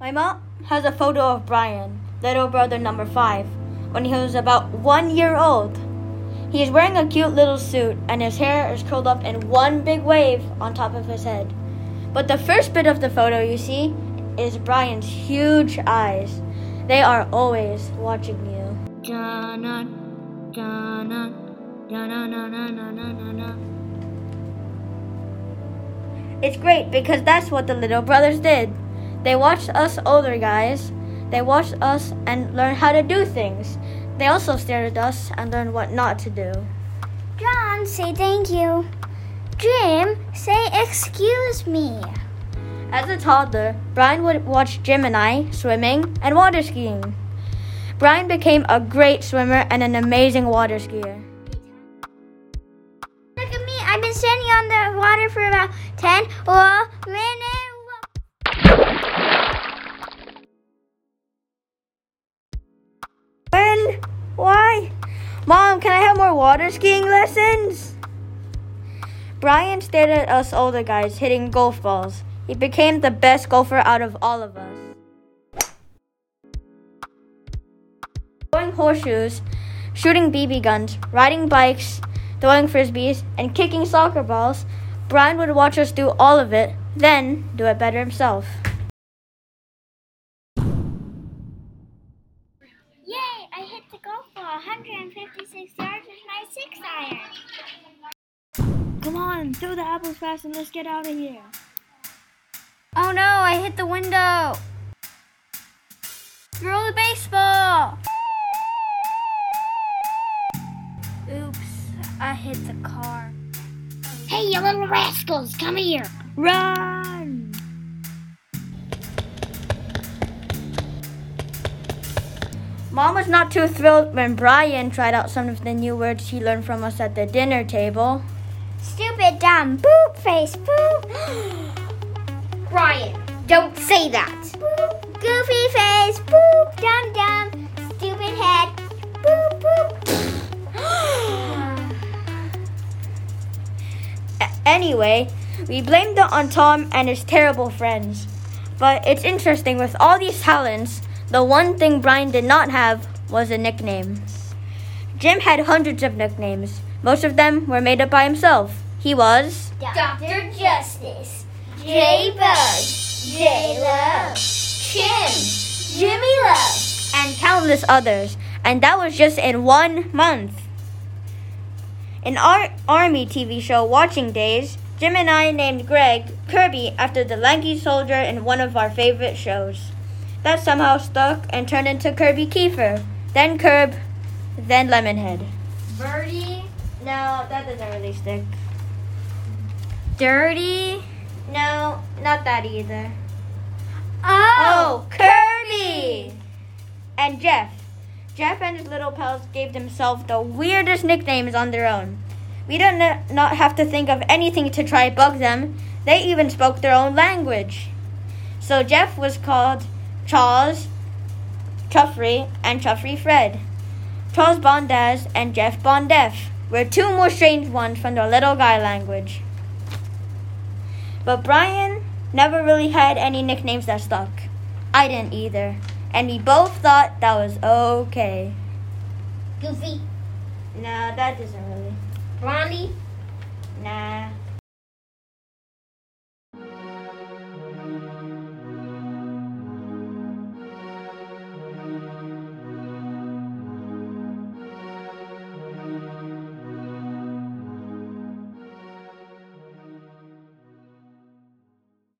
My mom has a photo of Brian, little brother number 5, when he was about 1 year old. He is wearing a cute little suit and his hair is curled up in one big wave on top of his head. But the first bit of the photo you see is Brian's huge eyes. They are always watching you. It's great because that's what the little brothers did. They watched us older guys. They watched us and learned how to do things. They also stared at us and learned what not to do. John, say thank you. Jim, say excuse me. As a toddler, Brian would watch Jim and I swimming and water skiing. Brian became a great swimmer and an amazing water skier. Look at me, I've been standing on the water for about 10 minutes. When? Why? Mom, can I have more water skiing lessons? Brian stared at us older guys hitting golf balls. He became the best golfer out of all of us. Throwing horseshoes, shooting BB guns, riding bikes, throwing frisbees, and kicking soccer balls, Brian would watch us do all of it, then do it better himself. Yay, I hit the golf ball 156 yards with my 6-iron. Come on, throw the apples fast and let's get out of here. Oh no, I hit the window. Throw the baseball. Oops, I hit the car. Hey, you little rascals, come here. Run! Mom was not too thrilled when Brian tried out some of the new words he learned from us at the dinner table. Stupid, dumb, boop face, boop. Brian, don't say that. Boop, goofy face, boop, dumb, dumb, stupid head, boop, boop. Anyway, we blamed it on Tom and his terrible friends. But it's interesting, with all these talents, the one thing Brian did not have was a nickname. Jim had hundreds of nicknames. Most of them were made up by himself. He was Dr. Justice, J-Bug, J-Love, Kim, Jimmy Love, and countless others. And that was just in 1 month. In our Army TV show Watching Days, Jim and I named Greg Kirby after the lanky soldier in one of our favorite shows. That somehow stuck and turned into Kirby Kiefer, then Curb, then Lemonhead. Birdie, No, that doesn't really stick. Dirty, No, not that either. oh, Kirby! And Jeff. Jeff and his little pals gave themselves the weirdest nicknames on their own. We did not have to think of anything to try to bug them. They even spoke their own language. So Jeff was called Charles, Chuffrey, and Chuffrey Fred. Charles Bondaz and Jeff Bondef were 2 more strange ones from the little guy language. But Brian never really had any nicknames that stuck. I didn't either. And we both thought that was okay. Goofy, No, that doesn't really. Blondie, Nah.